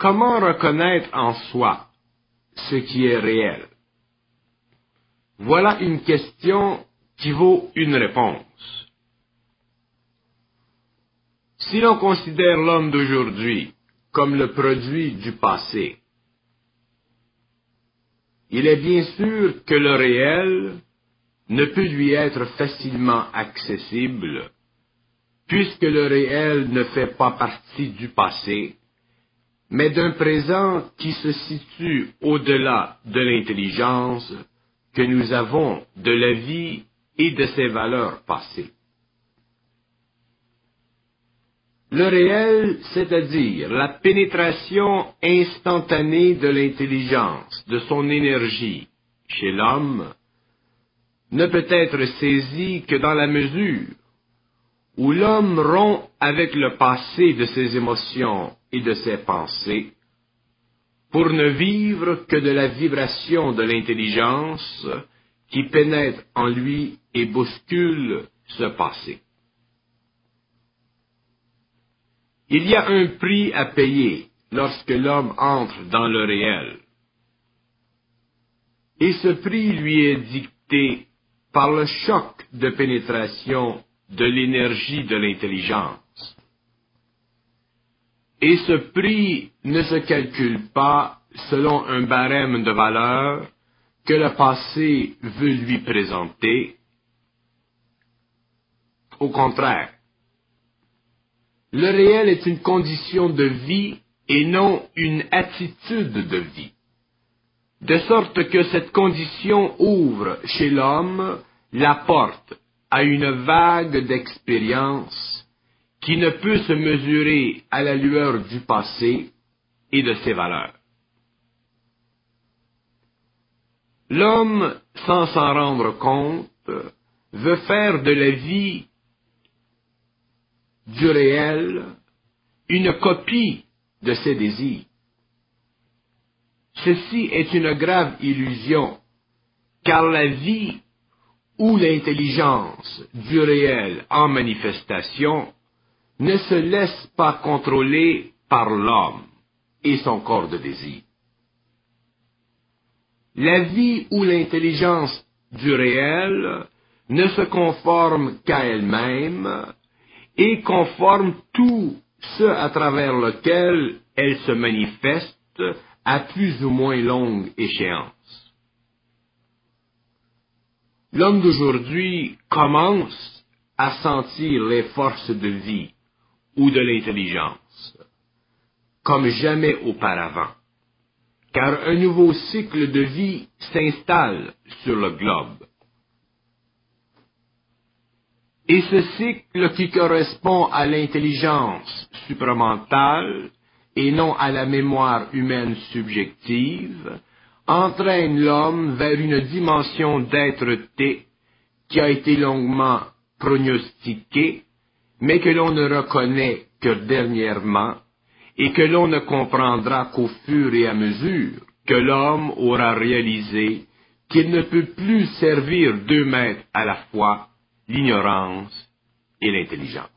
comment reconnaître en soi ce qui est réel? Voilà une question qui vaut une réponse. Si l'on considère l'homme d'aujourd'hui comme le produit du passé, il est bien sûr que le réel ne peut lui être facilement accessible, puisque le réel ne fait pas partie du passé, mais d'un présent qui se situe au-delà de l'intelligence que nous avons de la vie et de ses valeurs passées. Le réel, c'est-à-dire la pénétration instantanée de l'intelligence, de son énergie chez l'homme, ne peut être saisi que dans la mesure où l'homme rompt avec le passé de ses émotions et de ses pensées, pour ne vivre que de la vibration de l'intelligence qui pénètre en lui et bouscule ce passé. Il y a un prix à payer lorsque l'homme entre dans le réel. Et ce prix lui est dicté par le choc de pénétration de l'énergie de l'intelligence. Et ce prix ne se calcule pas selon un barème de valeur que le passé veut lui présenter. Au contraire, le réel est une condition de vie et non une attitude de vie, de sorte que cette condition ouvre chez l'homme la porte à une vague d'expérience qui ne peut se mesurer à la lueur du passé et de ses valeurs. L'homme, sans s'en rendre compte, veut faire de la vie du réel une copie de ses désirs. Ceci est une grave illusion, car la vie ou l'intelligence du réel en manifestation ne se laisse pas contrôler par l'homme et son corps de désir. La vie ou l'intelligence du réel ne se conforme qu'à elle-même et conforme tout ce à travers lequel elle se manifeste à plus ou moins longue échéance. L'homme d'aujourd'hui commence à sentir les forces de vie ou de l'intelligence, comme jamais auparavant, car un nouveau cycle de vie s'installe sur le globe. Et ce cycle qui correspond à l'intelligence supramentale et non à la mémoire humaine subjective, entraîne l'homme vers une dimension d'être-té qui a été longuement pronostiquée, mais que l'on ne reconnaît que dernièrement et que l'on ne comprendra qu'au fur et à mesure que l'homme aura réalisé qu'il ne peut plus servir deux maîtres à la fois, l'ignorance et l'intelligence.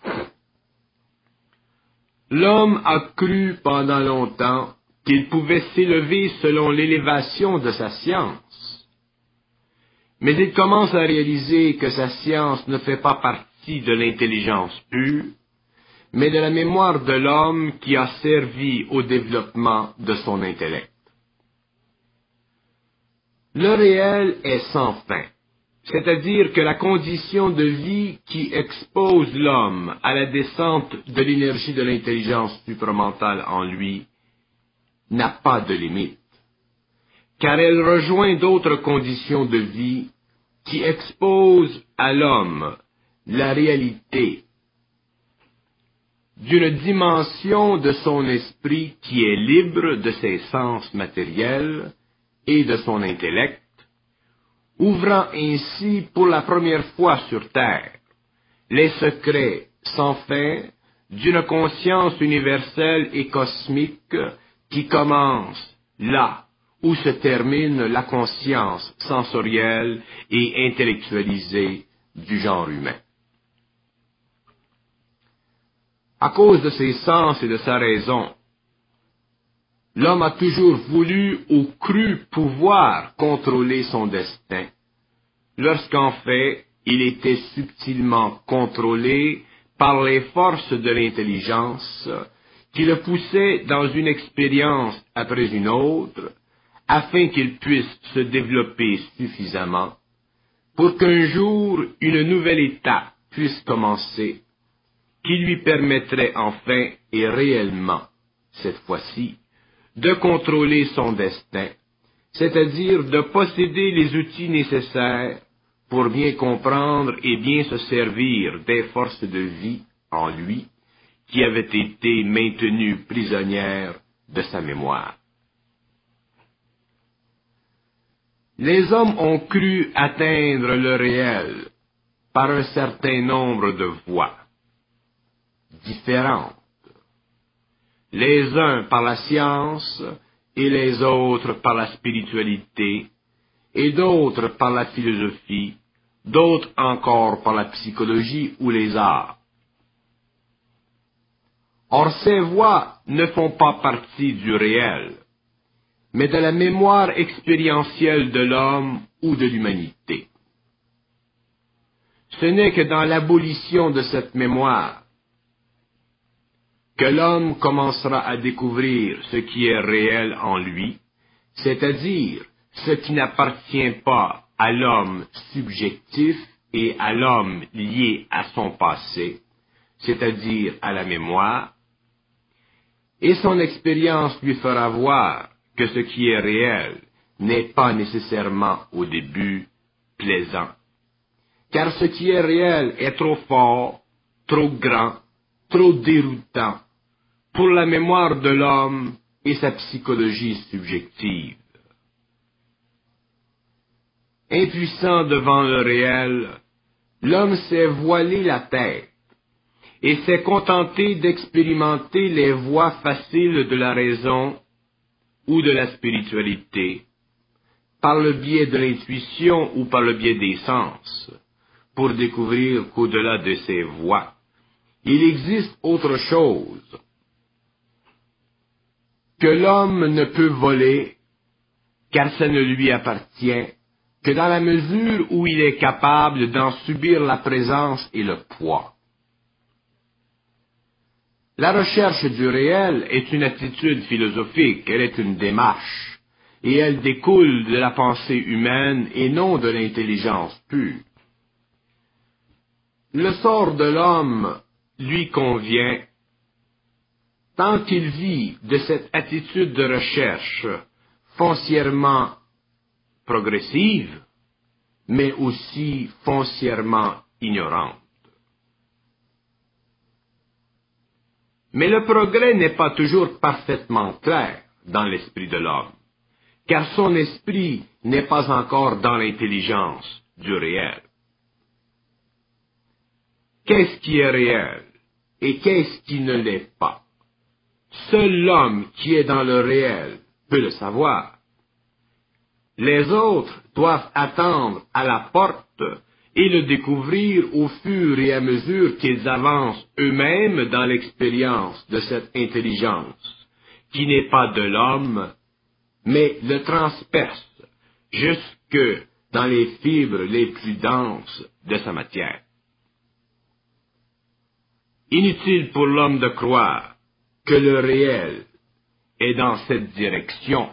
L'homme a cru pendant longtemps qu'il pouvait s'élever selon l'élévation de sa science, mais il commence à réaliser que sa science ne fait pas partie de l'intelligence pure, mais de la mémoire de l'homme qui a servi au développement de son intellect. Le réel est sans fin, c'est-à-dire que la condition de vie qui expose l'homme à la descente de l'énergie de l'intelligence supramentale en lui n'a pas de limite, car elle rejoint d'autres conditions de vie qui exposent à l'homme la réalité d'une dimension de son esprit qui est libre de ses sens matériels et de son intellect, ouvrant ainsi pour la première fois sur terre les secrets sans fin d'une conscience universelle et cosmique qui commence là où se termine la conscience sensorielle et intellectualisée du genre humain. À cause de ses sens et de sa raison, l'homme a toujours voulu ou cru pouvoir contrôler son destin, lorsqu'en fait, il était subtilement contrôlé par les forces de l'intelligence qui le poussaient dans une expérience après une autre, afin qu'il puisse se développer suffisamment pour qu'un jour une nouvelle étape puisse commencer, qui lui permettrait enfin et réellement, cette fois-ci, de contrôler son destin, c'est-à-dire de posséder les outils nécessaires pour bien comprendre et bien se servir des forces de vie en lui qui avaient été maintenues prisonnières de sa mémoire. Les hommes ont cru atteindre le réel par un certain nombre de voies différentes, les uns par la science et les autres par la spiritualité, et d'autres par la philosophie, d'autres encore par la psychologie ou les arts. Or ces voies ne font pas partie du réel, mais de la mémoire expérientielle de l'homme ou de l'humanité. Ce n'est que dans l'abolition de cette mémoire que l'homme commencera à découvrir ce qui est réel en lui, c'est-à-dire ce qui n'appartient pas à l'homme subjectif et à l'homme lié à son passé, c'est-à-dire à la mémoire, et son expérience lui fera voir que ce qui est réel n'est pas nécessairement au début plaisant, car ce qui est réel est trop fort, trop grand, trop déroutant pour la mémoire de l'homme et sa psychologie subjective. Impuissant devant le réel, l'homme s'est voilé la tête et s'est contenté d'expérimenter les voies faciles de la raison ou de la spiritualité, par le biais de l'intuition ou par le biais des sens, pour découvrir qu'au-delà de ces voies, il existe autre chose, que l'homme ne peut voler, car ça ne lui appartient que dans la mesure où il est capable d'en subir la présence et le poids. La recherche du réel est une attitude philosophique, elle est une démarche, et elle découle de la pensée humaine et non de l'intelligence pure. Le sort de l'homme lui convient tant qu'il vit de cette attitude de recherche foncièrement progressive, mais aussi foncièrement ignorante. Mais le progrès n'est pas toujours parfaitement clair dans l'esprit de l'homme, car son esprit n'est pas encore dans l'intelligence du réel. Qu'est-ce qui est réel et qu'est-ce qui ne l'est pas? Seul l'homme qui est dans le réel peut le savoir. Les autres doivent attendre à la porte et le découvrir au fur et à mesure qu'ils avancent eux-mêmes dans l'expérience de cette intelligence, qui n'est pas de l'homme, mais le transperce jusque dans les fibres les plus denses de sa matière. Inutile pour l'homme de croire que le réel est dans cette direction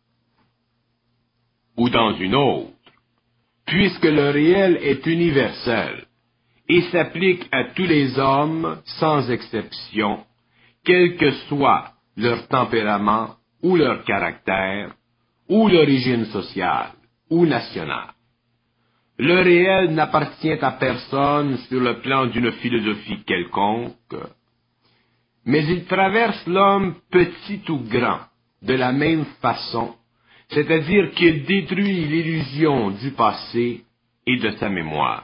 ou dans une autre, puisque le réel est universel et s'applique à tous les hommes sans exception, quel que soit leur tempérament ou leur caractère, ou l'origine sociale ou nationale. Le réel n'appartient à personne sur le plan d'une philosophie quelconque, mais il traverse l'homme petit ou grand de la même façon, c'est-à-dire qu'il détruit l'illusion du passé et de sa mémoire.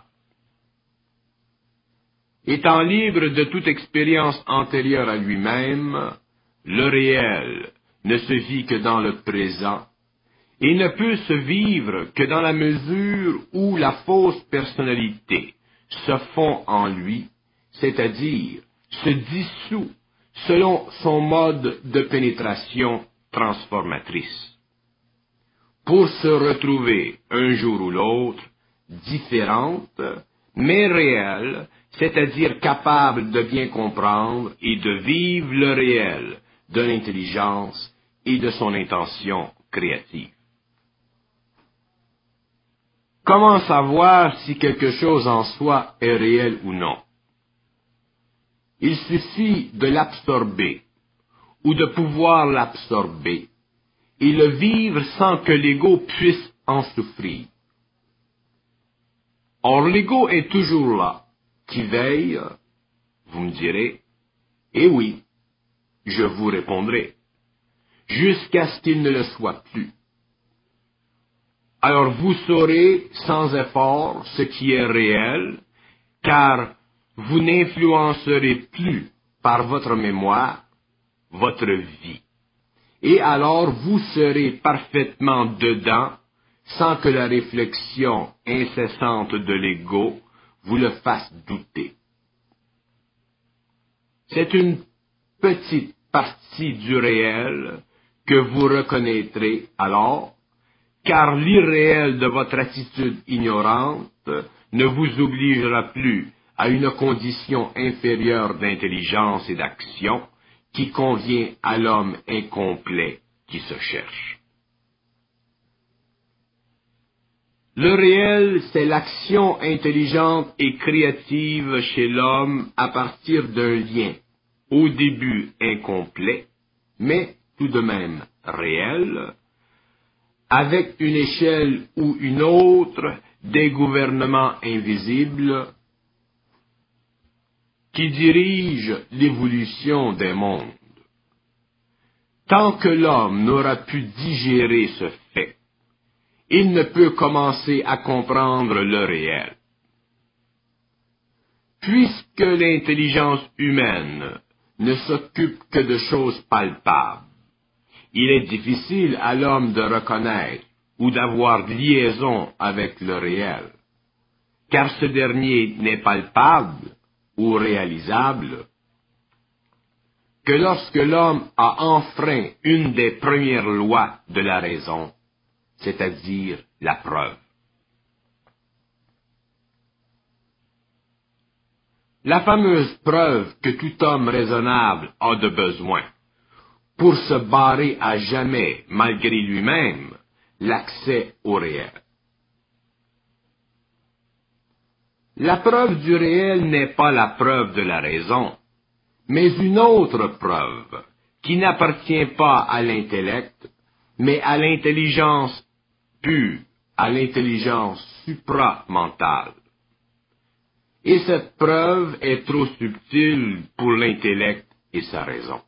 Étant libre de toute expérience antérieure à lui-même, le réel ne se vit que dans le présent et ne peut se vivre que dans la mesure où la fausse personnalité se fond en lui, c'est-à-dire se dissout selon son mode de pénétration transformatrice, pour se retrouver un jour ou l'autre différente, mais réelle, c'est-à-dire capable de bien comprendre et de vivre le réel de l'intelligence et de son intention créative. Comment savoir si quelque chose en soi est réel ou non? Il suffit de l'absorber ou de pouvoir l'absorber et le vivre sans que l'ego puisse en souffrir. Or, l'ego est toujours là, qui veille, vous me direz, et oui, je vous répondrai, jusqu'à ce qu'il ne le soit plus. Alors vous saurez sans effort ce qui est réel, car vous n'influencerez plus par votre mémoire votre vie. Et alors vous serez parfaitement dedans, sans que la réflexion incessante de l'ego vous le fasse douter. C'est une petite partie du réel que vous reconnaîtrez alors, car l'irréel de votre attitude ignorante ne vous obligera plus à une condition inférieure d'intelligence et d'action qui convient à l'homme incomplet qui se cherche. Le réel, c'est l'action intelligente et créative chez l'homme à partir d'un lien, au début incomplet, mais tout de même réel, avec une échelle ou une autre des gouvernements invisibles qui dirigent l'évolution des mondes. Tant que l'homme n'aura pu digérer ce fait, il ne peut commencer à comprendre le réel. Puisque l'intelligence humaine ne s'occupe que de choses palpables, il est difficile à l'homme de reconnaître ou d'avoir liaison avec le réel, car ce dernier n'est palpable ou réalisable que lorsque l'homme a enfreint une des premières lois de la raison, c'est-à-dire la preuve. La fameuse preuve que tout homme raisonnable a de besoin pour se barrer à jamais, malgré lui-même, l'accès au réel. La preuve du réel n'est pas la preuve de la raison, mais une autre preuve qui n'appartient pas à l'intellect, mais à l'intelligence pure, à l'intelligence supramentale. Et cette preuve est trop subtile pour l'intellect et sa raison.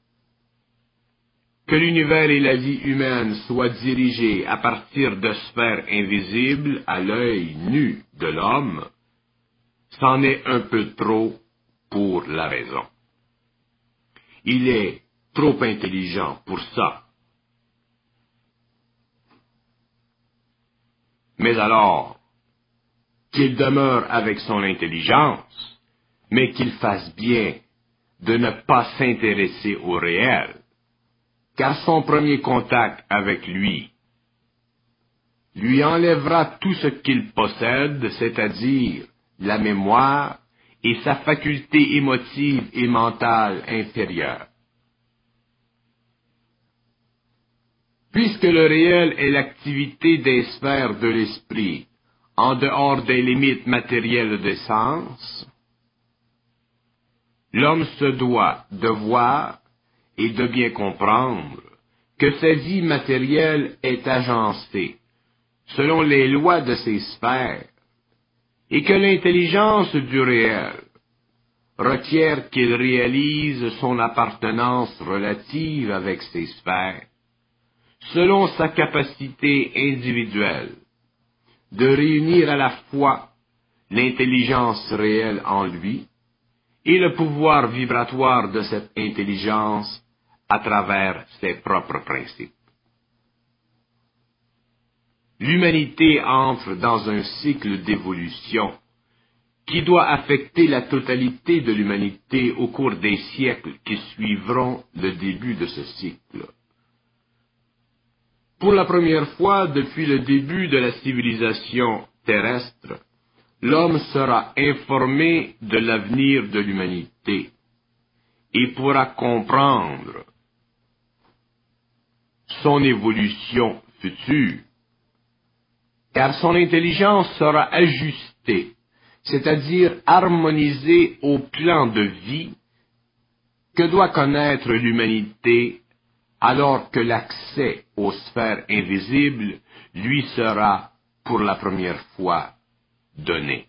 Que l'univers et la vie humaine soient dirigés à partir de sphères invisibles à l'œil nu de l'homme, c'en est un peu trop pour la raison. Il est trop intelligent pour ça. Mais alors, qu'il demeure avec son intelligence, mais qu'il fasse bien de ne pas s'intéresser au réel, car son premier contact avec lui enlèvera tout ce qu'il possède, c'est-à-dire la mémoire et sa faculté émotive et mentale inférieure. Puisque le réel est l'activité des sphères de l'esprit, en dehors des limites matérielles des sens, l'homme se doit de voir et de bien comprendre que sa vie matérielle est agencée selon les lois de ces sphères et que l'intelligence du réel requiert qu'il réalise son appartenance relative avec ces sphères selon sa capacité individuelle de réunir à la fois l'intelligence réelle en lui et le pouvoir vibratoire de cette intelligence à travers ses propres principes. L'humanité entre dans un cycle d'évolution qui doit affecter la totalité de l'humanité au cours des siècles qui suivront le début de ce cycle. Pour la première fois depuis le début de la civilisation terrestre, l'homme sera informé de l'avenir de l'humanité et pourra comprendre son évolution future, car son intelligence sera ajustée, c'est-à-dire harmonisée au plan de vie que doit connaître l'humanité alors que l'accès aux sphères invisibles lui sera pour la première fois donné.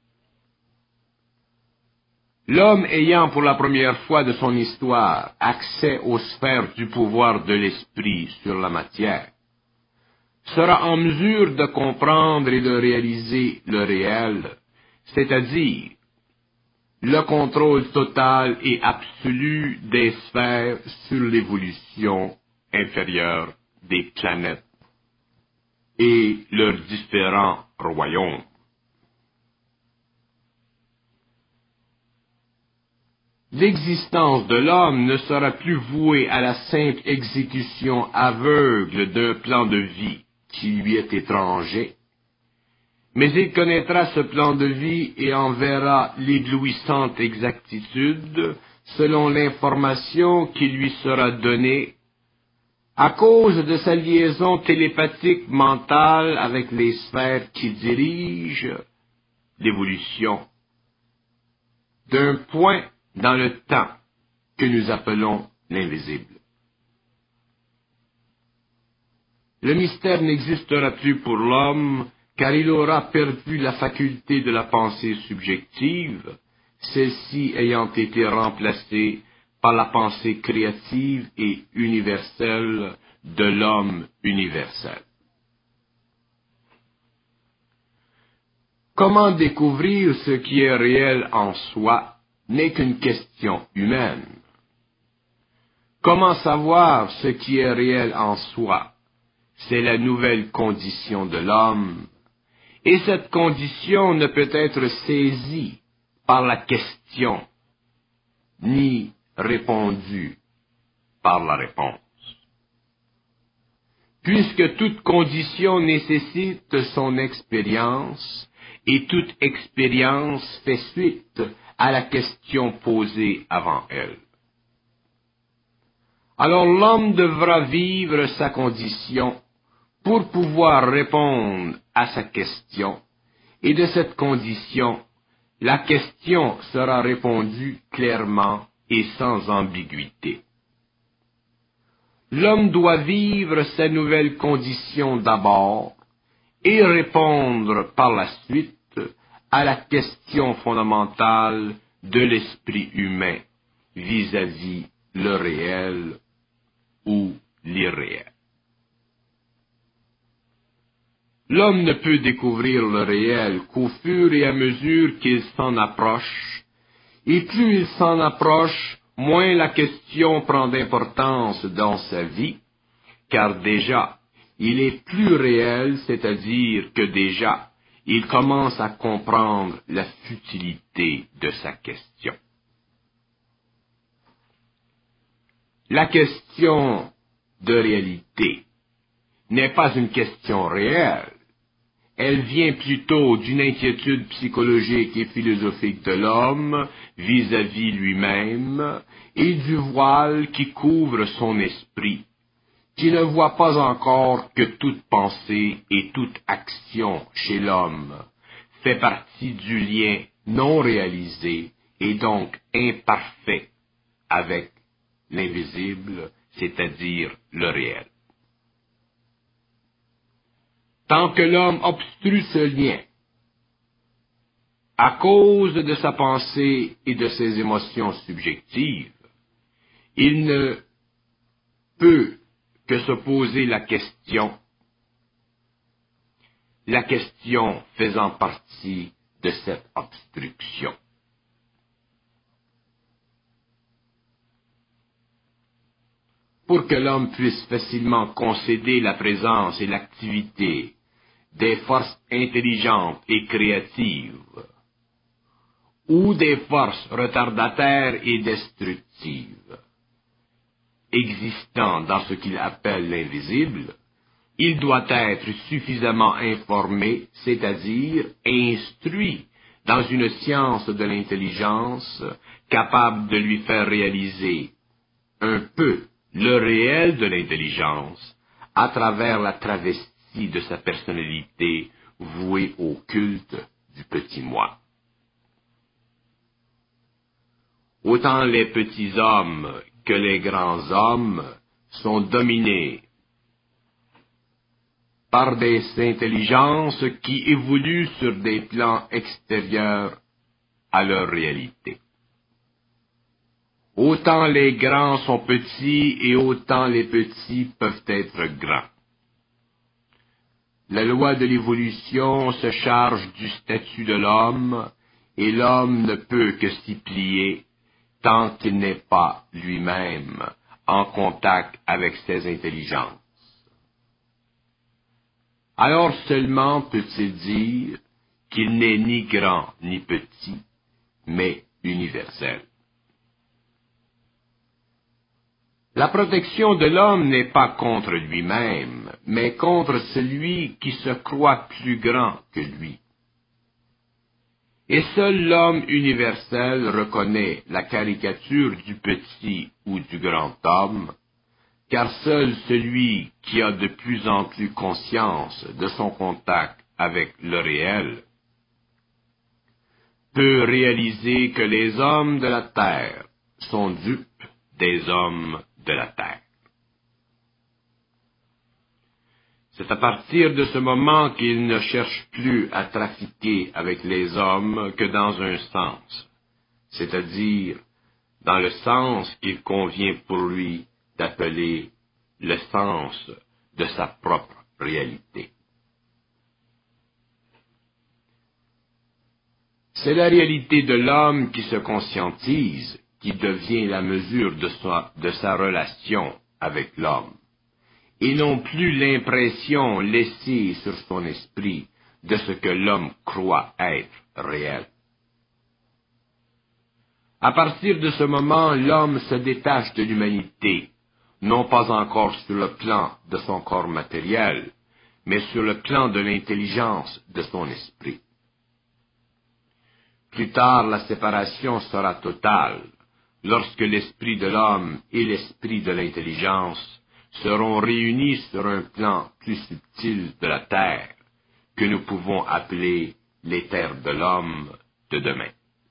L'homme ayant pour la première fois de son histoire accès aux sphères du pouvoir de l'esprit sur la matière, sera en mesure de comprendre et de réaliser le réel, c'est-à-dire le contrôle total et absolu des sphères sur l'évolution inférieure des planètes et leurs différents royaumes. L'existence de l'homme ne sera plus vouée à la simple exécution aveugle d'un plan de vie qui lui est étranger, mais il connaîtra ce plan de vie et en verra l'éblouissante exactitude selon l'information qui lui sera donnée à cause de sa liaison télépathique mentale avec les sphères qui dirigent l'évolution d'un point dans le temps que nous appelons l'invisible. Le mystère n'existera plus pour l'homme, car il aura perdu la faculté de la pensée subjective, celle-ci ayant été remplacée par la pensée créative et universelle de l'homme universel. Comment découvrir ce qui est réel en soi n'est qu'une question humaine. Comment savoir ce qui est réel en soi? C'est la nouvelle condition de l'homme, et cette condition ne peut être saisie par la question, ni répondue par la réponse. Puisque toute condition nécessite son expérience, et toute expérience fait suite à la question posée avant elle. Alors l'homme devra vivre sa condition pour pouvoir répondre à sa question, et de cette condition, la question sera répondue clairement et sans ambiguïté. L'homme doit vivre sa nouvelle condition d'abord et répondre par la suite à la question fondamentale de l'esprit humain vis-à-vis le réel ou l'irréel. L'homme ne peut découvrir le réel qu'au fur et à mesure qu'il s'en approche, et plus il s'en approche, moins la question prend d'importance dans sa vie, car déjà, il est plus réel, c'est-à-dire que déjà, il commence à comprendre la futilité de sa question. La question de réalité n'est pas une question réelle. Elle vient plutôt d'une inquiétude psychologique et philosophique de l'homme vis-à-vis lui-même et du voile qui couvre son esprit, qui ne voit pas encore que toute pensée et toute action chez l'homme fait partie du lien non réalisé et donc imparfait avec l'invisible, c'est-à-dire le réel. Tant que l'homme obstrue ce lien, à cause de sa pensée et de ses émotions subjectives, il ne peut que se poser la question faisant partie de cette obstruction. Pour que l'homme puisse facilement concéder la présence et l'activité des forces intelligentes et créatives, ou des forces retardataires et destructives, existant dans ce qu'il appelle l'invisible, il doit être suffisamment informé, c'est-à-dire instruit dans une science de l'intelligence capable de lui faire réaliser un peu le réel de l'intelligence à travers la travestie de sa personnalité vouée au culte du petit moi. Autant les petits hommes que les grands hommes sont dominés par des intelligences qui évoluent sur des plans extérieurs à leur réalité. Autant les grands sont petits et autant les petits peuvent être grands. La loi de l'évolution se charge du statut de l'homme et l'homme ne peut que s'y plier tant qu'il n'est pas lui-même en contact avec ses intelligences. Alors seulement peut-il dire qu'il n'est ni grand ni petit, mais universel. La protection de l'homme n'est pas contre lui-même, mais contre celui qui se croit plus grand que lui. Et seul l'homme universel reconnaît la caricature du petit ou du grand homme, car seul celui qui a de plus en plus conscience de son contact avec le réel peut réaliser que les hommes de la terre sont dupes des hommes de la terre. C'est à partir de ce moment qu'il ne cherche plus à trafiquer avec les hommes que dans un sens, c'est-à-dire dans le sens qu'il convient pour lui d'appeler le sens de sa propre réalité. C'est la réalité de l'homme qui se conscientise qui devient la mesure de sa relation avec l'homme, et non plus l'impression laissée sur son esprit de ce que l'homme croit être réel. À partir de ce moment, l'homme se détache de l'humanité, non pas encore sur le plan de son corps matériel, mais sur le plan de l'intelligence de son esprit. Plus tard, la séparation sera totale, lorsque l'esprit de l'homme et l'esprit de l'intelligence seront réunis sur un plan plus subtil de la terre, que nous pouvons appeler les terres de l'homme de demain.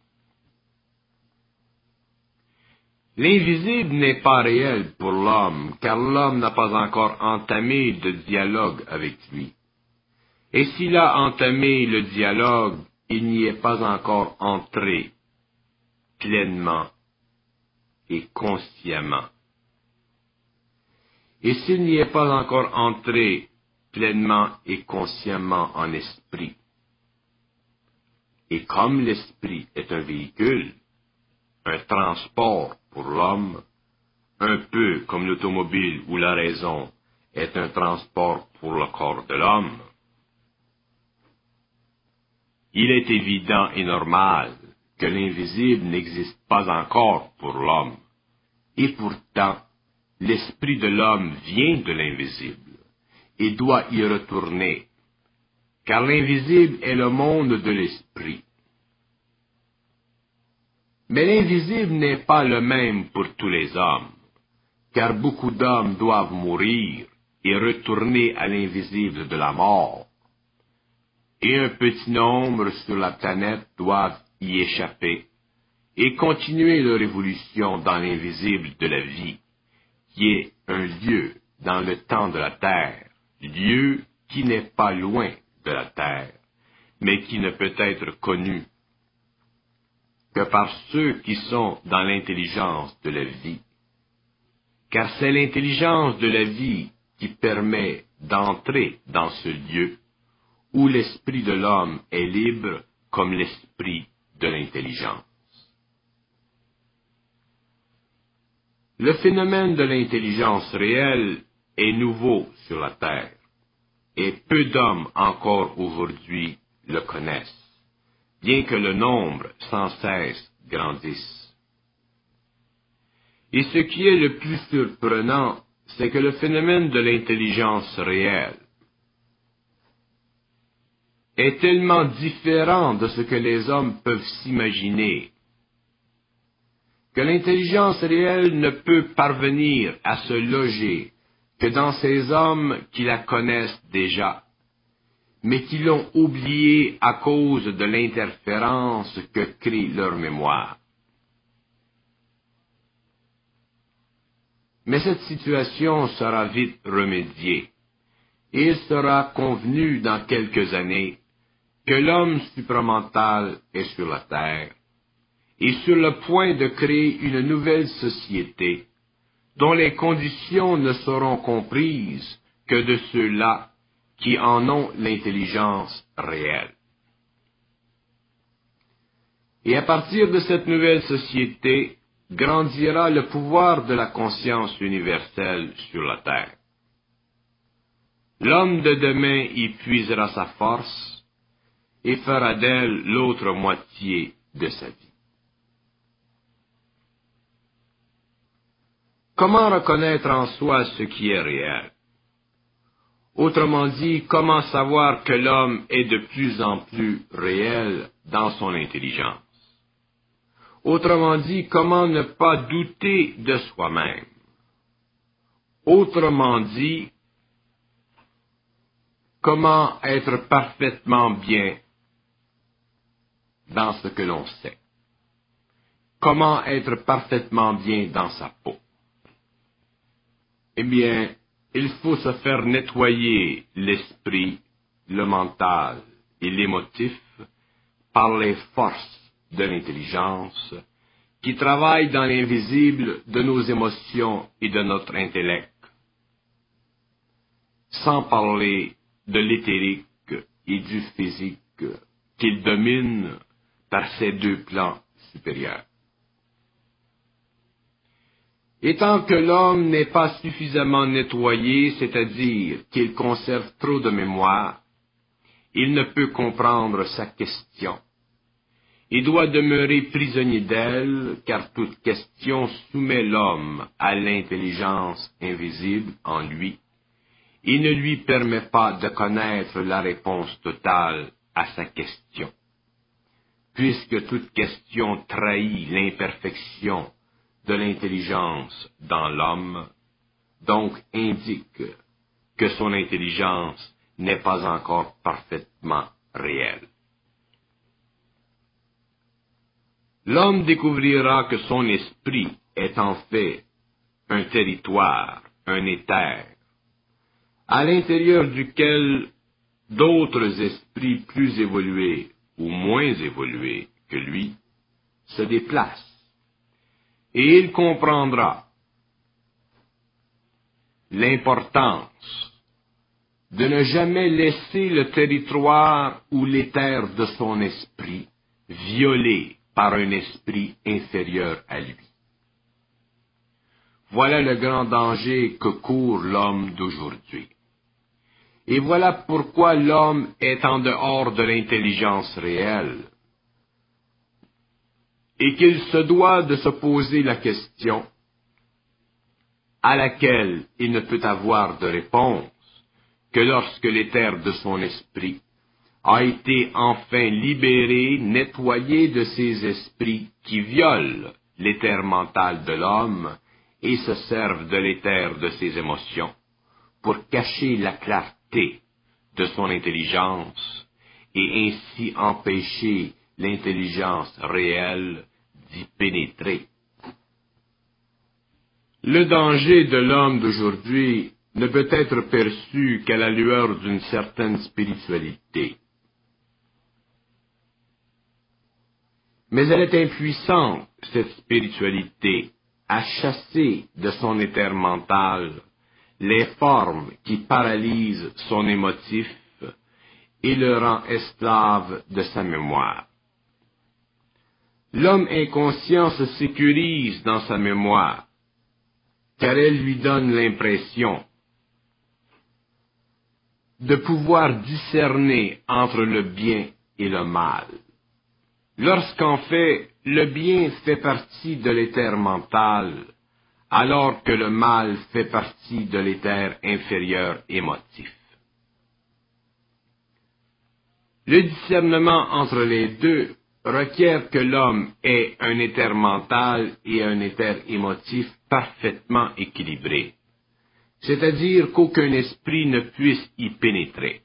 L'invisible n'est pas réel pour l'homme, car l'homme n'a pas encore entamé de dialogue avec lui. Et s'il a entamé le dialogue, il n'y est pas encore entré pleinement et consciemment. Et s'il n'y est pas encore entré pleinement et consciemment en esprit, et comme l'esprit est un véhicule, un transport pour l'homme, un peu comme l'automobile ou la raison est un transport pour le corps de l'homme, il est évident et normal que l'invisible n'existe pas encore pour l'homme, et pourtant, l'esprit de l'homme vient de l'invisible et doit y retourner, car l'invisible est le monde de l'esprit. Mais l'invisible n'est pas le même pour tous les hommes, car beaucoup d'hommes doivent mourir et retourner à l'invisible de la mort, et un petit nombre sur la planète doivent y échapper et continuer leur évolution dans l'invisible de la vie, qui est un lieu dans le temps de la terre, lieu qui n'est pas loin de la terre, mais qui ne peut être connu que par ceux qui sont dans l'intelligence de la vie, car c'est l'intelligence de la vie qui permet d'entrer dans ce lieu où l'esprit de l'homme est libre comme l'esprit de l'intelligence. Le phénomène de l'intelligence réelle est nouveau sur la Terre, et peu d'hommes encore aujourd'hui le connaissent, bien que le nombre sans cesse grandisse. Et ce qui est le plus surprenant, c'est que le phénomène de l'intelligence réelle est tellement différent de ce que les hommes peuvent s'imaginer que l'intelligence réelle ne peut parvenir à se loger que dans ces hommes qui la connaissent déjà, mais qui l'ont oubliée à cause de l'interférence que crée leur mémoire. Mais cette situation sera vite remédiée, et il sera convenu dans quelques années que l'homme supramental est sur la terre, et sur le point de créer une nouvelle société, dont les conditions ne seront comprises que de ceux-là qui en ont l'intelligence réelle. Et à partir de cette nouvelle société, grandira le pouvoir de la conscience universelle sur la terre. L'homme de demain y puisera sa force et fera d'elle l'autre moitié de sa vie. Comment reconnaître en soi ce qui est réel? Autrement dit, comment savoir que l'homme est de plus en plus réel dans son intelligence? Autrement dit, comment ne pas douter de soi-même? Autrement dit, comment être parfaitement bien dans ce que l'on sait? Comment être parfaitement bien dans sa peau? Eh bien, il faut se faire nettoyer l'esprit, le mental et l'émotif par les forces de l'intelligence qui travaillent dans l'invisible de nos émotions et de notre intellect, sans parler de l'éthérique et du physique qu'ils dominent par ces deux plans supérieurs. Et tant que l'homme n'est pas suffisamment nettoyé, c'est-à-dire qu'il conserve trop de mémoire, il ne peut comprendre sa question. Il doit demeurer prisonnier d'elle, car toute question soumet l'homme à l'intelligence invisible en lui, et ne lui permet pas de connaître la réponse totale à sa question. Puisque toute question trahit l'imperfection de l'intelligence dans l'homme, donc indique que son intelligence n'est pas encore parfaitement réelle. L'homme découvrira que son esprit est en fait un territoire, un éther, à l'intérieur duquel d'autres esprits plus évolués ou moins évolués que lui se déplacent. Et il comprendra l'importance de ne jamais laisser le territoire ou l'éther de son esprit violé par un esprit inférieur à lui. Voilà le grand danger que court l'homme d'aujourd'hui. Et voilà pourquoi l'homme est en dehors de l'intelligence réelle, et qu'il se doit de se poser la question à laquelle il ne peut avoir de réponse que lorsque l'éther de son esprit a été enfin libéré, nettoyé de ces esprits qui violent l'éther mental de l'homme et se servent de l'éther de ses émotions pour cacher la clarté de son intelligence et ainsi empêcher l'intelligence réelle d'y pénétrer. Le danger de l'homme d'aujourd'hui ne peut être perçu qu'à la lueur d'une certaine spiritualité. Mais elle est impuissante, cette spiritualité, à chasser de son éther mental les formes qui paralysent son émotif et le rend esclave de sa mémoire. L'homme inconscient se sécurise dans sa mémoire, car elle lui donne l'impression de pouvoir discerner entre le bien et le mal, lorsqu'en fait le bien fait partie de l'éther mental, alors que le mal fait partie de l'éther inférieur émotif. Le discernement entre les deux requiert que l'homme ait un éther mental et un éther émotif parfaitement équilibrés, c'est-à-dire qu'aucun esprit ne puisse y pénétrer.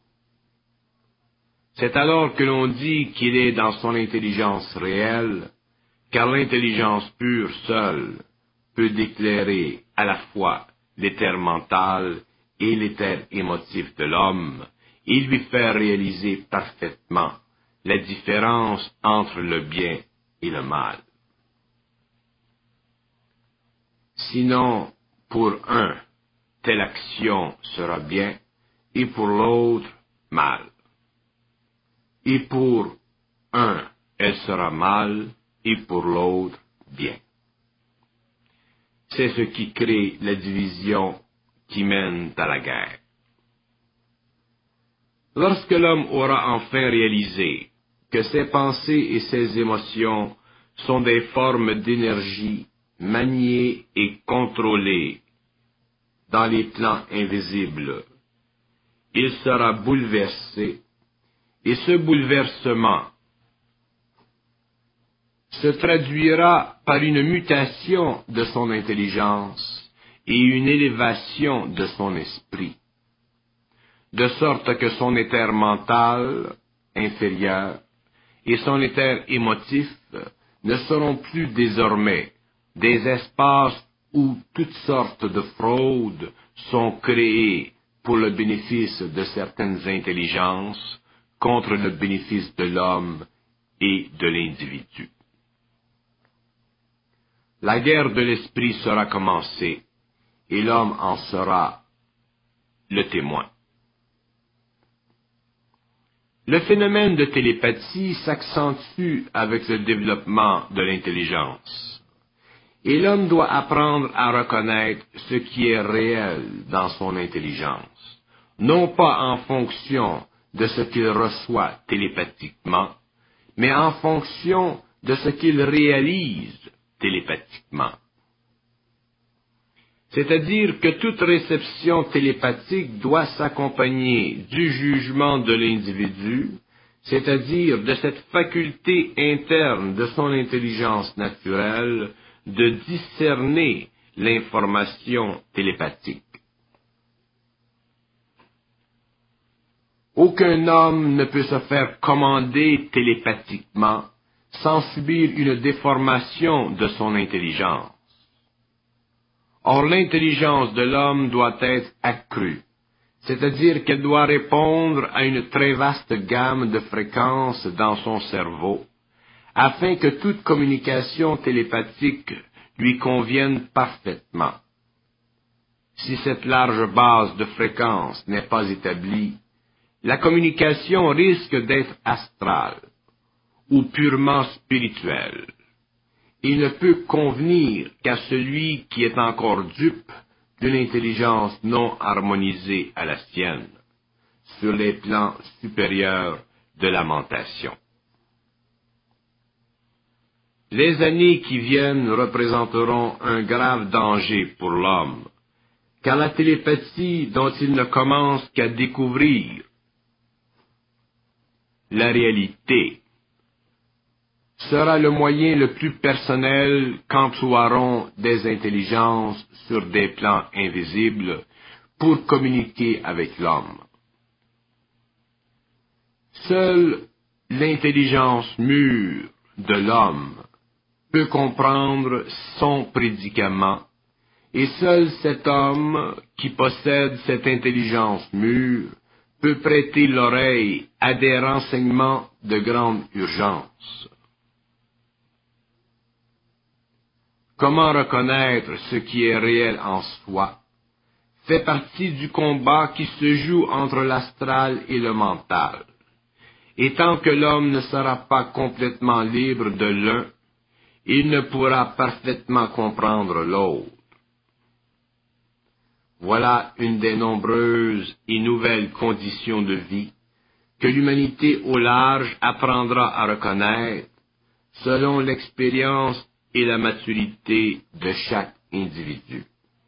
C'est alors que l'on dit qu'il est dans son intelligence réelle, car l'intelligence pure seule peut déclarer à la fois l'éther mental et l'éther émotif de l'homme et lui faire réaliser parfaitement la différence entre le bien et le mal. Sinon, pour un, telle action sera bien, et pour l'autre, mal. Et pour un, elle sera mal, et pour l'autre, bien. C'est ce qui crée la division qui mène à la guerre. Lorsque l'homme aura enfin réalisé que ses pensées et ses émotions sont des formes d'énergie maniées et contrôlées dans les plans invisibles, il sera bouleversé, et ce bouleversement se traduira par une mutation de son intelligence et une élévation de son esprit, de sorte que son éther mental inférieur et son éther émotif ne seront plus désormais des espaces où toutes sortes de fraudes sont créées pour le bénéfice de certaines intelligences contre le bénéfice de l'homme et de l'individu. La guerre de l'esprit sera commencée, et l'homme en sera le témoin. Le phénomène de télépathie s'accentue avec le développement de l'intelligence, et l'homme doit apprendre à reconnaître ce qui est réel dans son intelligence, non pas en fonction de ce qu'il reçoit télépathiquement, mais en fonction de ce qu'il réalise télépathiquement. C'est-à-dire que toute réception télépathique doit s'accompagner du jugement de l'individu, c'est-à-dire de cette faculté interne de son intelligence naturelle de discerner l'information télépathique. Aucun homme ne peut se faire commander télépathiquement sans subir une déformation de son intelligence. Or, l'intelligence de l'homme doit être accrue, c'est-à-dire qu'elle doit répondre à une très vaste gamme de fréquences dans son cerveau, afin que toute communication télépathique lui convienne parfaitement. Si cette large base de fréquences n'est pas établie, la communication risque d'être astrale ou purement spirituelle. Il ne peut convenir qu'à celui qui est encore dupe d'une intelligence non harmonisée à la sienne, sur les plans supérieurs de la mentation. Les années qui viennent représenteront un grave danger pour l'homme, car la télépathie dont il ne commence qu'à découvrir la réalité sera le moyen le plus personnel qu'emploieront des intelligences sur des plans invisibles pour communiquer avec l'homme. Seule l'intelligence mûre de l'homme peut comprendre son prédicament, et seul cet homme qui possède cette intelligence mûre peut prêter l'oreille à des renseignements de grande urgence. Comment reconnaître ce qui est réel en soi fait partie du combat qui se joue entre l'astral et le mental. Et tant que l'homme ne sera pas complètement libre de l'un, il ne pourra parfaitement comprendre l'autre. Voilà une des nombreuses et nouvelles conditions de vie que l'humanité au large apprendra à reconnaître selon l'expérience et la maturité de chaque individu.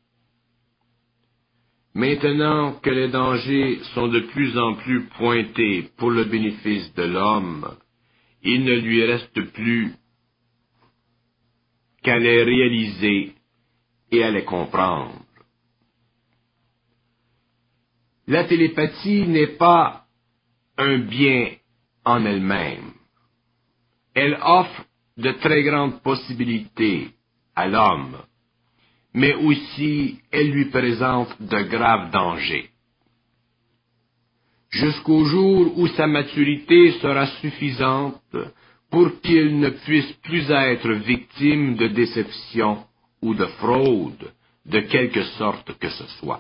Maintenant que les dangers sont de plus en plus pointés pour le bénéfice de l'homme, il ne lui reste plus qu'à les réaliser et à les comprendre. La télépathie n'est pas un bien en elle-même. Elle offre de très grandes possibilités à l'homme, mais aussi elle lui présente de graves dangers. Jusqu'au jour où sa maturité sera suffisante pour qu'il ne puisse plus être victime de déception ou de fraude, de quelque sorte que ce soit.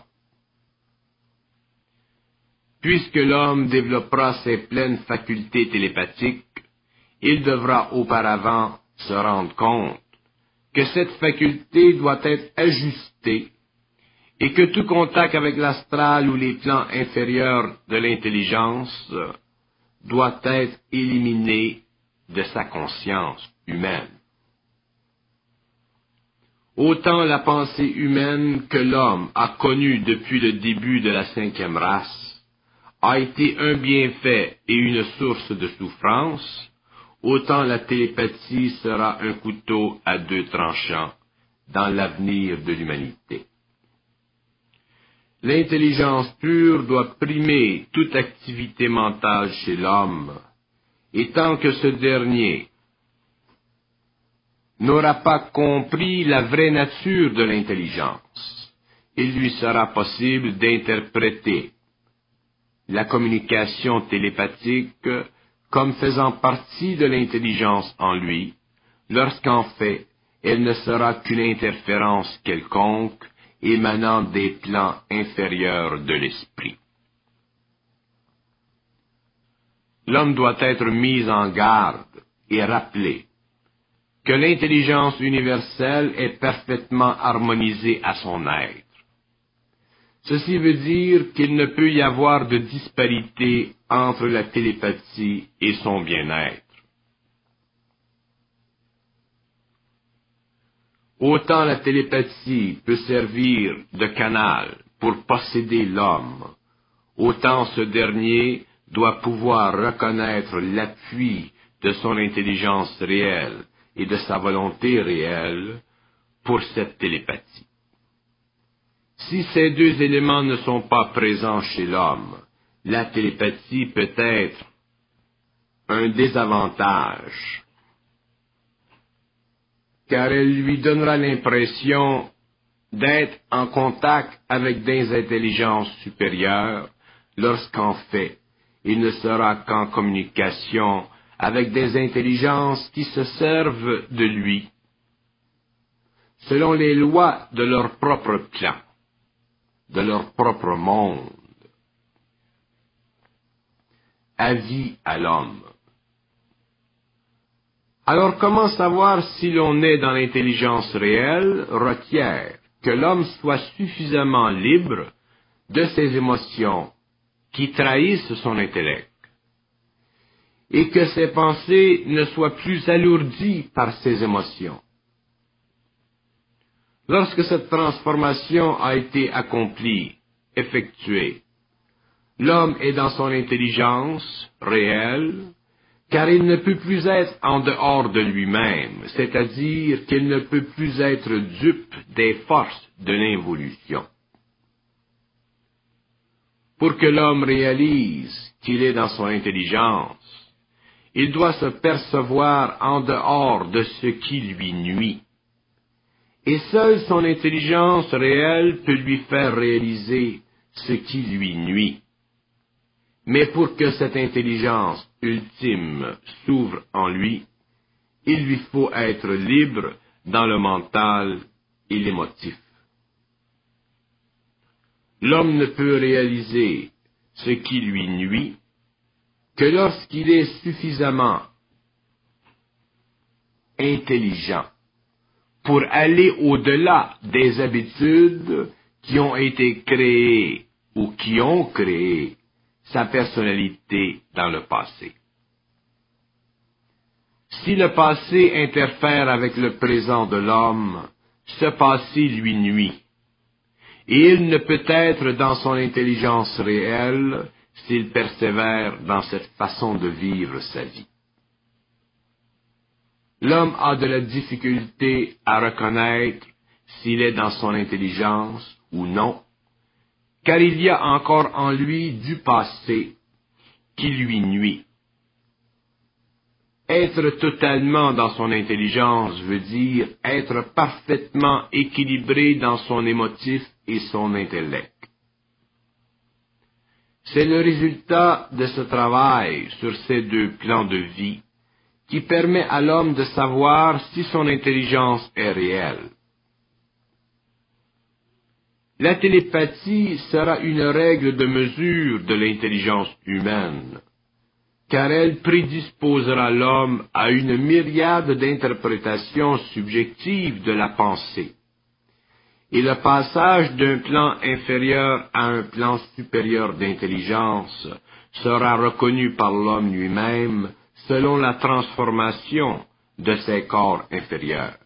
Puisque l'homme développera ses pleines facultés télépathiques, il devra auparavant se rendre compte que cette faculté doit être ajustée et que tout contact avec l'astral ou les plans inférieurs de l'intelligence doit être éliminé de sa conscience humaine. Autant la pensée humaine que l'homme a connue depuis le début de la 5e race a été un bienfait et une source de souffrance, autant la télépathie sera un couteau à 2 tranchants dans l'avenir de l'humanité. L'intelligence pure doit primer toute activité mentale chez l'homme, et tant que ce dernier n'aura pas compris la vraie nature de l'intelligence, il lui sera possible d'interpréter la communication télépathique comme faisant partie de l'intelligence en lui, lorsqu'en fait, elle ne sera qu'une interférence quelconque émanant des plans inférieurs de l'esprit. L'homme doit être mis en garde et rappelé que l'intelligence universelle est parfaitement harmonisée à son être. Ceci veut dire qu'il ne peut y avoir de disparité entre la télépathie et son bien-être. Autant la télépathie peut servir de canal pour posséder l'homme, autant ce dernier doit pouvoir reconnaître l'appui de son intelligence réelle et de sa volonté réelle pour cette télépathie. Si ces 2 éléments ne sont pas présents chez l'homme, la télépathie peut être un désavantage, car elle lui donnera l'impression d'être en contact avec des intelligences supérieures, lorsqu'en fait, il ne sera qu'en communication avec des intelligences qui se servent de lui, selon les lois de leur propre plan, de leur propre monde. Avis à l'homme. Alors comment savoir si l'on est dans l'intelligence réelle requiert que l'homme soit suffisamment libre de ses émotions qui trahissent son intellect, et que ses pensées ne soient plus alourdies par ces émotions. Lorsque cette transformation a été accomplie, effectuée, l'homme est dans son intelligence réelle, car il ne peut plus être en dehors de lui-même, c'est-à-dire qu'il ne peut plus être dupe des forces de l'involution. Pour que l'homme réalise qu'il est dans son intelligence, il doit se percevoir en dehors de ce qui lui nuit. Et seule son intelligence réelle peut lui faire réaliser ce qui lui nuit. Mais pour que cette intelligence ultime s'ouvre en lui, il lui faut être libre dans le mental et l'émotif. L'homme ne peut réaliser ce qui lui nuit que lorsqu'il est suffisamment intelligent pour aller au-delà des habitudes qui ont été créées ou qui ont créé sa personnalité dans le passé. Si le passé interfère avec le présent de l'homme, ce passé lui nuit, et il ne peut être dans son intelligence réelle s'il persévère dans cette façon de vivre sa vie. L'homme a de la difficulté à reconnaître s'il est dans son intelligence ou non, car il y a encore en lui du passé qui lui nuit. Être totalement dans son intelligence veut dire être parfaitement équilibré dans son émotif et son intellect. C'est le résultat de ce travail sur ces deux plans de vie qui permet à l'homme de savoir si son intelligence est réelle. La télépathie sera une règle de mesure de l'intelligence humaine, car elle prédisposera l'homme à une myriade d'interprétations subjectives de la pensée. Et le passage d'un plan inférieur à un plan supérieur d'intelligence sera reconnu par l'homme lui-même selon la transformation de ses corps inférieurs.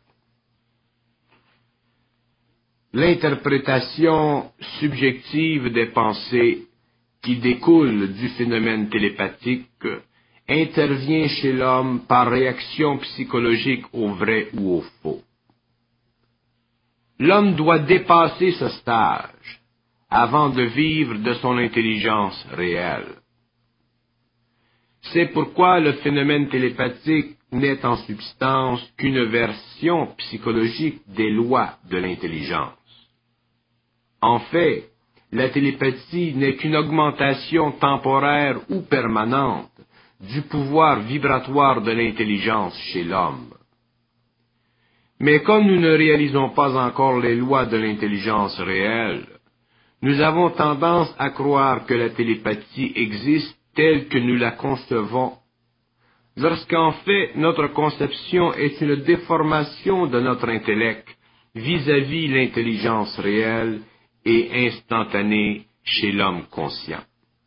L'interprétation subjective des pensées qui découle du phénomène télépathique intervient chez l'homme par réaction psychologique au vrai ou au faux. L'homme doit dépasser ce stage avant de vivre de son intelligence réelle. C'est pourquoi le phénomène télépathique n'est en substance qu'une version psychologique des lois de l'intelligence. En fait, la télépathie n'est qu'une augmentation temporaire ou permanente du pouvoir vibratoire de l'intelligence chez l'homme. Mais comme nous ne réalisons pas encore les lois de l'intelligence réelle, nous avons tendance à croire que la télépathie existe telle que nous la concevons, lorsqu'en fait notre conception est une déformation de notre intellect vis-à-vis l'intelligence réelle et instantanée chez l'homme conscient.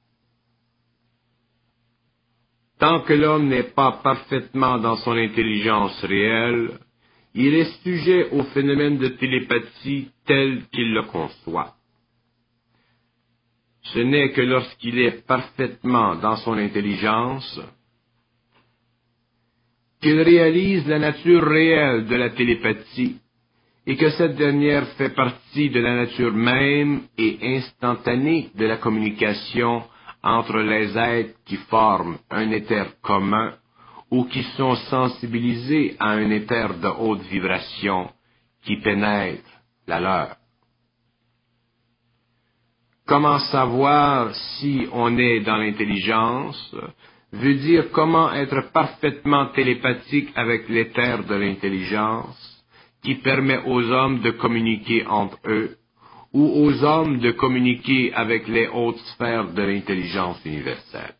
Tant que l'homme n'est pas parfaitement dans son intelligence réelle, il est sujet au phénomène de télépathie tel qu'il le conçoit. Ce n'est que lorsqu'il est parfaitement dans son intelligence qu'il réalise la nature réelle de la télépathie et que cette dernière fait partie de la nature même et instantanée de la communication entre les êtres qui forment un éther commun ou qui sont sensibilisés à un éther de haute vibration qui pénètre la leur. Comment savoir si on est dans l'intelligence veut dire comment être parfaitement télépathique avec l'éther de l'intelligence qui permet aux hommes de communiquer entre eux ou aux hommes de communiquer avec les hautes sphères de l'intelligence universelle.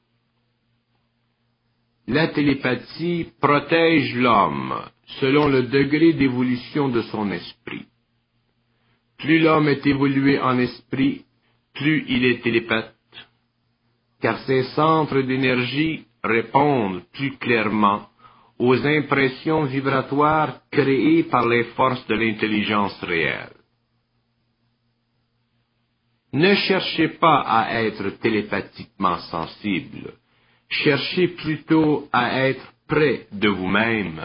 La télépathie protège l'homme selon le degré d'évolution de son esprit. Plus l'homme est évolué en esprit, plus il est télépathe, car ses centres d'énergie répondent plus clairement aux impressions vibratoires créées par les forces de l'intelligence réelle. Ne cherchez pas à être télépathiquement sensible, cherchez plutôt à être près de vous-même,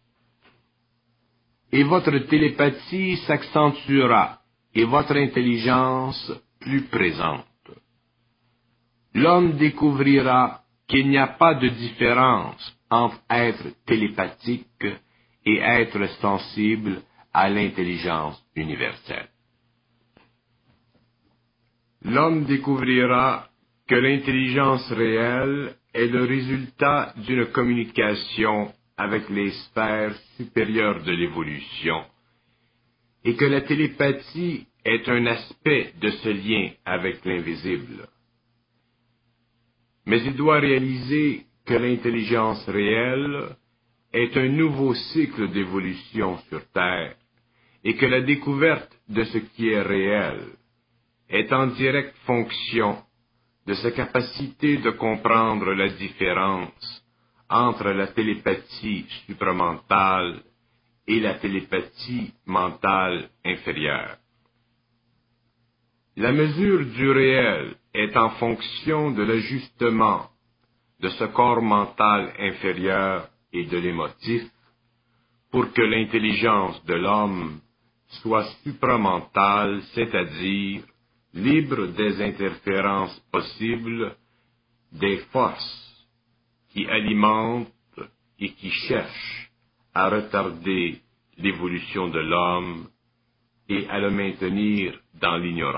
et votre télépathie s'accentuera et votre intelligence plus présente. L'homme découvrira qu'il n'y a pas de différence entre être télépathique et être sensible à l'intelligence universelle. L'homme découvrira que l'intelligence réelle est le résultat d'une communication avec les sphères supérieures de l'évolution et que la télépathie est un aspect de ce lien avec l'invisible. Mais il doit réaliser que l'intelligence réelle est un nouveau cycle d'évolution sur Terre et que la découverte de ce qui est réel est en directe fonction de sa capacité de comprendre la différence entre la télépathie supramentale et la télépathie mentale inférieure. La mesure du réel est en fonction de l'ajustement de ce corps mental inférieur et de l'émotif pour que l'intelligence de l'homme soit supramentale, c'est-à-dire libre des interférences possibles des forces qui alimentent et qui cherchent à retarder l'évolution de l'homme et à le maintenir dans l'ignorance.